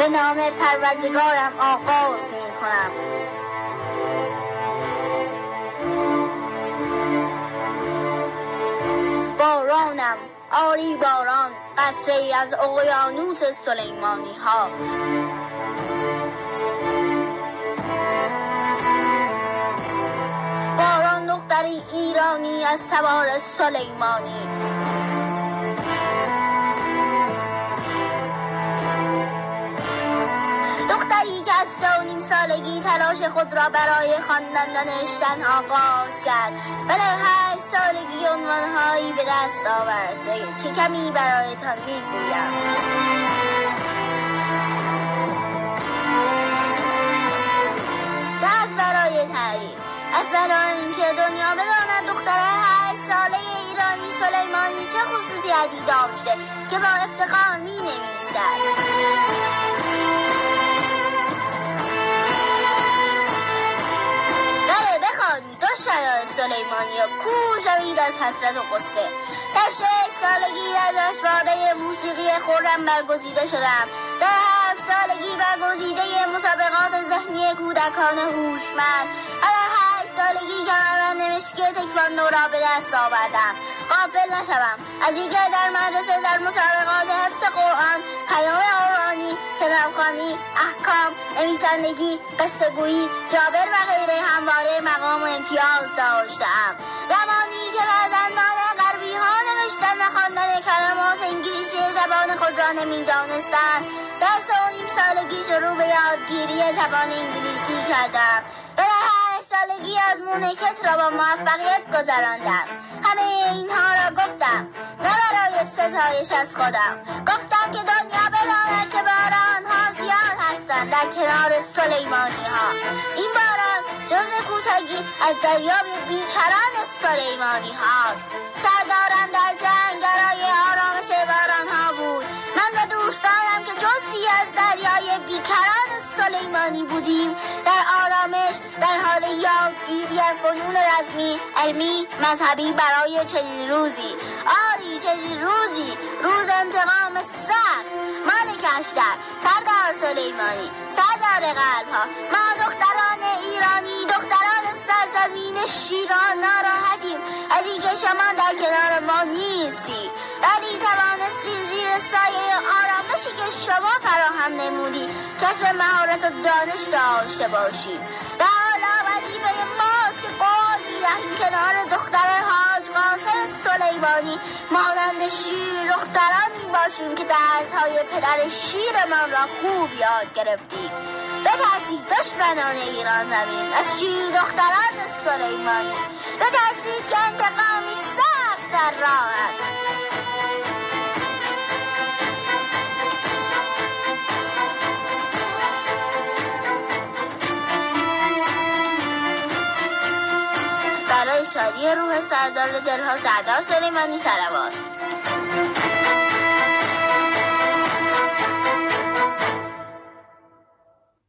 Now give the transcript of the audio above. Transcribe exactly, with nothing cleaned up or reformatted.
به نام پروردگارم آغاز می کنم. بارانم، آری باران، قطره‌ای از اقیانوس سلیمانی ها. باران دختری ایرانی از سوار سلیمانی. دختری که از سه و نیم سالگی تلاش خود را برای خواندن و نوشتن آغاز کرد و در هشت سالگی عنوانهایی به دست آورد که کمی برایتان میگویم. از برای تعریف، از برای اینکه دنیا بداند دختر هشت ساله ایرانی سلیمانی چه خصوصیتی داشته که با افتخار می نویسد. شهر سلیمانی و کور شوید از حسرت و قصه. در شش سالگی در جشنواره موسیقی خرم برگزیده شدم. در هفت سالگی برگزیده مسابقات ذهنی کودکان هوشمند و در هشت سالگی کمربند مشکی تکواندو را به دست آوردم. غافل نشوم از اینکه در مدرسه در مسابقات حفظ قرآن، پیام قرآنی، کتابخوانی، احکام، نویسندگی، قصه گویی، جابر و غیره همواره مقام و امتیاز داشتم. زمانی که فرزندان غربی ها نوشتن و خواندن کلمات انگلیسی زبان خود را نمی‌دانستند، در سه و نیم سالگی شروع به یادگیری زبان انگلیسی کردم و در هشت سالگی از مونیکت را با موفقیت گذراندم. همه اینها را گفتم نه برای ستایش از خودم، گفتم که دنیا بداند که باران‌ها زیاد هستند در کنار سلیمانی ها. این باران جزء کوچکی از دریای بیکران سلیمانی هاست. سردارم در جنگ برای آرامش باران ها بود. من و دوستانم که جزئی از دریای بیکران سلیمانی بودیم، در آرامش در حال یادگیری فنون رسمی، علمی، مذهبی برای چنین روزی. آری چنین روزی، روز انتقام سخت. مالک اشتر، سردار سلیمانی، سردار قلب ها، ما دختران ایرانی، دختران سرزمین شیران ناراحتیم از اینکه شما در کنار ما نیستی، ولی توانستیم زیر سایه آرامشی که شما فراهم نمودی کسب مهارت و دانش داشته باشیم. در حالا وظیفه ماست که قول می‌دهیم کنار دختر حاج قاسم سلیمانی مانند شیر دخترانی باشیم که درس‌های پدر شیرمان را خوب یاد گرفتیم. بترسید دشمنان ایران زمین از شیر دختران سلیمانی، بترسید که انتقامی سخت در راه است. برای شادی روح سردار دلها سردار سلیمانی صلوات.